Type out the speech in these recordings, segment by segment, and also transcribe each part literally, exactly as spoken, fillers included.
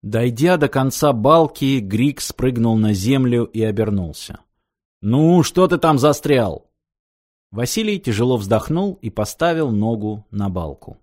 Дойдя до конца балки, Григ спрыгнул на землю и обернулся. «Ну, что ты там застрял?» Василий тяжело вздохнул и поставил ногу на балку.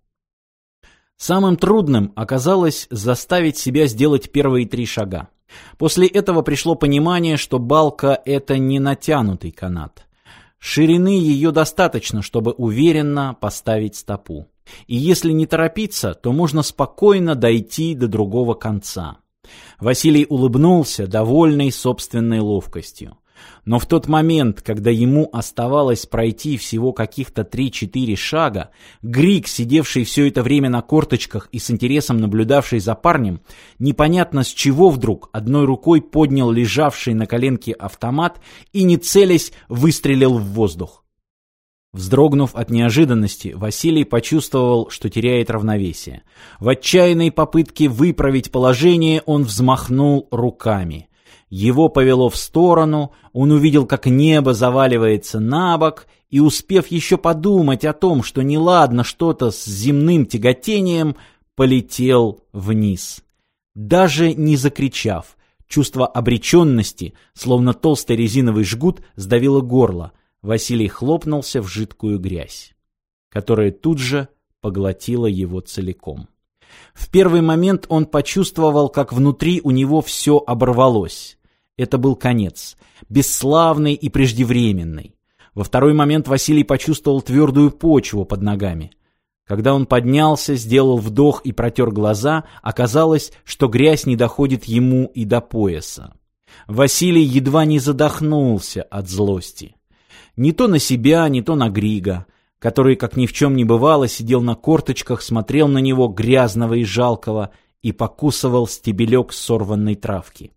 Самым трудным оказалось заставить себя сделать первые три шага. После этого пришло понимание, что балка — это не натянутый канат. Ширины ее достаточно, чтобы уверенно поставить стопу. И если не торопиться, то можно спокойно дойти до другого конца. Василий улыбнулся, довольный собственной ловкостью. Но в тот момент, когда ему оставалось пройти всего каких-то три-четыре шага, Григ, сидевший все это время на корточках и с интересом наблюдавший за парнем, непонятно с чего вдруг одной рукой поднял лежавший на коленке автомат и, не целясь, выстрелил в воздух. Вздрогнув от неожиданности, Василий почувствовал, что теряет равновесие. В отчаянной попытке выправить положение он взмахнул руками. Его повело в сторону, он увидел, как небо заваливается на бок, и, успев еще подумать о том, что неладно что-то с земным тяготением, полетел вниз. Даже не закричав, чувство обреченности, словно толстый резиновый жгут, сдавило горло. Василий хлопнулся в жидкую грязь, которая тут же поглотила его целиком. В первый момент он почувствовал, как внутри у него все оборвалось. Это был конец, бесславный и преждевременный. Во второй момент Василий почувствовал твердую почву под ногами. Когда он поднялся, сделал вдох и протер глаза, оказалось, что грязь не доходит ему и до пояса. Василий едва не задохнулся от злости. Не то на себя, не то на Грига, который, как ни в чем не бывало, сидел на корточках, смотрел на него грязного и жалкого и покусывал стебелек сорванной травки.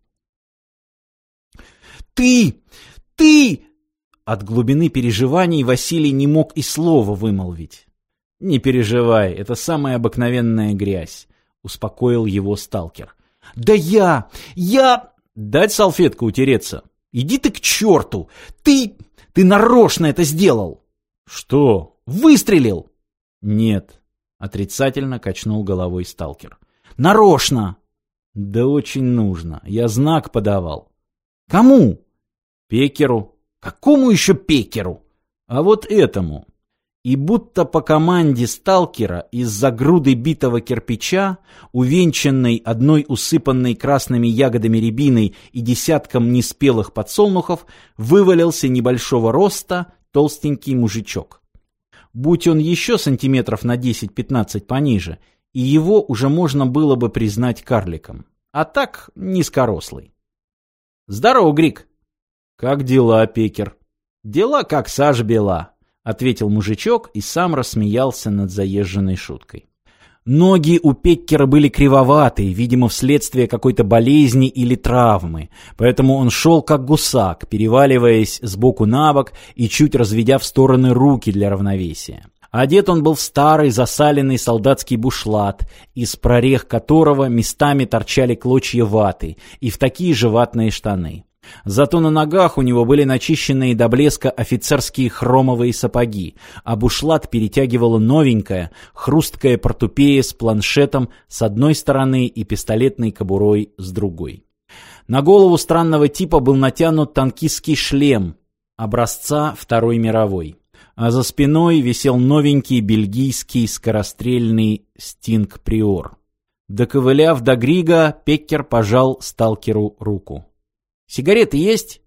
«Ты! Ты!» От глубины переживаний Василий не мог и слова вымолвить. «Не переживай, это самая обыкновенная грязь», — успокоил его сталкер. «Да я! Я...» «Дать салфетку утереться?» «Иди ты к черту! Ты... ты нарочно это сделал!» «Что? Выстрелил?» «Нет», — отрицательно качнул головой сталкер. «Нарочно!» «Да очень нужно. Я знак подавал». «Кому?» «Пекеру». «Какому еще пекеру?» «А вот этому». И будто по команде сталкера из-за груды битого кирпича, увенчанной одной усыпанной красными ягодами рябиной и десятком неспелых подсолнухов, вывалился небольшого роста толстенький мужичок. Будь он еще сантиметров на десять-пятнадцать пониже, и его уже можно было бы признать карликом. А так низкорослый. «Здорово, Григ!» «Как дела, пекер?» «Дела как сажа бела», — ответил мужичок и сам рассмеялся над заезженной шуткой. Ноги у Пеккера были кривоватые, видимо, вследствие какой-то болезни или травмы, поэтому он шел как гусак, переваливаясь сбоку на бок и чуть разведя в стороны руки для равновесия. Одет он был в старый засаленный солдатский бушлат, из прорех которого местами торчали клочья ваты, и в такие же ватные штаны. Зато на ногах у него были начищенные до блеска офицерские хромовые сапоги, а бушлат перетягивала новенькая, хрусткая портупея с планшетом с одной стороны и пистолетной кобурой с другой. На голову странного типа был натянут танкистский шлем образца Второй мировой, а за спиной висел новенький бельгийский скорострельный Стинг Приор. Доковыляв до Грига, Пеккер пожал сталкеру руку. «Сигареты есть?»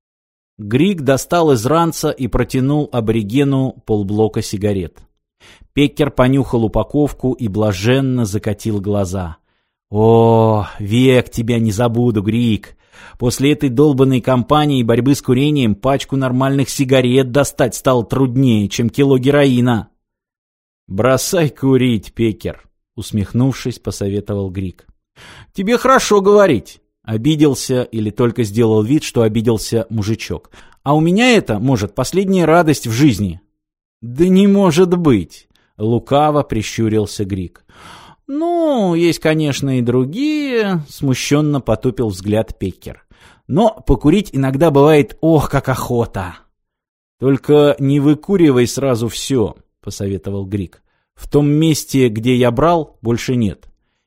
Григ достал из ранца и протянул аборигену полблока сигарет. Пеккер понюхал упаковку и блаженно закатил глаза. «О, век тебя не забуду, Григ! После этой долбанной кампании борьбы с курением пачку нормальных сигарет достать стало труднее, чем кило героина». «Бросай курить, Пеккер», — усмехнувшись, посоветовал Григ. «Тебе хорошо говорить». Обиделся или только сделал вид, что обиделся мужичок. «А у меня это, может, последняя радость в жизни». «Да не может быть!» — лукаво прищурился Григ. «Ну, есть, конечно, и другие», — смущенно потупил взгляд Пеккер. «Но покурить иногда бывает, ох, как охота!» «Только не выкуривай сразу все», — посоветовал Григ. «В том месте, где я брал, больше нет.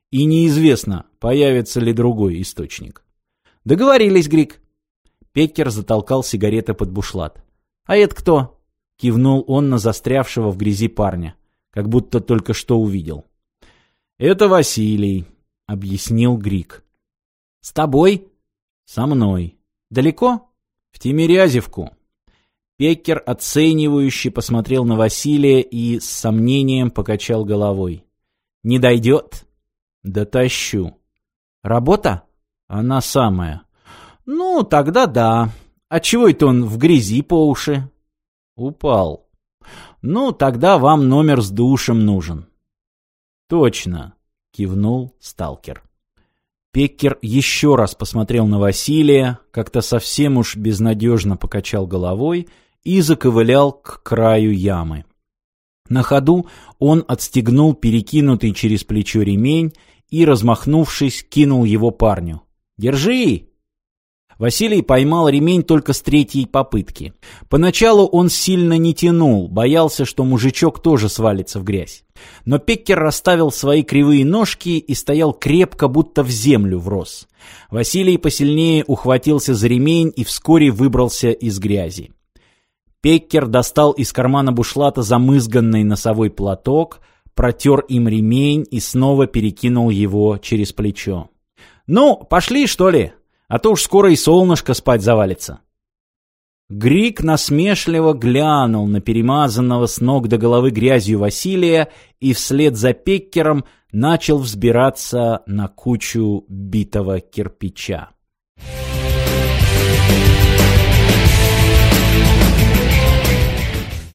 И неизвестно, появится ли другой источник. Договорились, Грик. Пеккер затолкал сигареты под бушлат. А это кто? Кивнул он на застрявшего в грязи парня, как будто только что увидел. Это Василий, объяснил Грик. С тобой? Со мной. Далеко? В Тимирязевку. Пеккер оценивающе посмотрел на Василия и с сомнением покачал головой. Не дойдет? Дотащу. Работа? Она самая. Ну, тогда да. А чего это он в грязи по уши? Упал. Ну, тогда вам номер с душем нужен. Точно, кивнул сталкер. Пеккер еще раз посмотрел на Василия, как-то совсем уж безнадежно покачал головой и заковылял к краю ямы. На ходу он отстегнул перекинутый через плечо ремень и, размахнувшись, кинул его парню. «Держи!» Василий поймал ремень только с третьей попытки. Поначалу он сильно не тянул, боялся, что мужичок тоже свалится в грязь. Но Пеккер расставил свои кривые ножки и стоял крепко, будто в землю врос. Василий посильнее ухватился за ремень и вскоре выбрался из грязи. Пеккер достал из кармана бушлата замызганный носовой платок, протер им ремень и снова перекинул его через плечо. «Ну, пошли, что ли? А то уж скоро и солнышко спать завалится». Грик насмешливо глянул на перемазанного с ног до головы грязью Василия и вслед за Пеккером начал взбираться на кучу битого кирпича.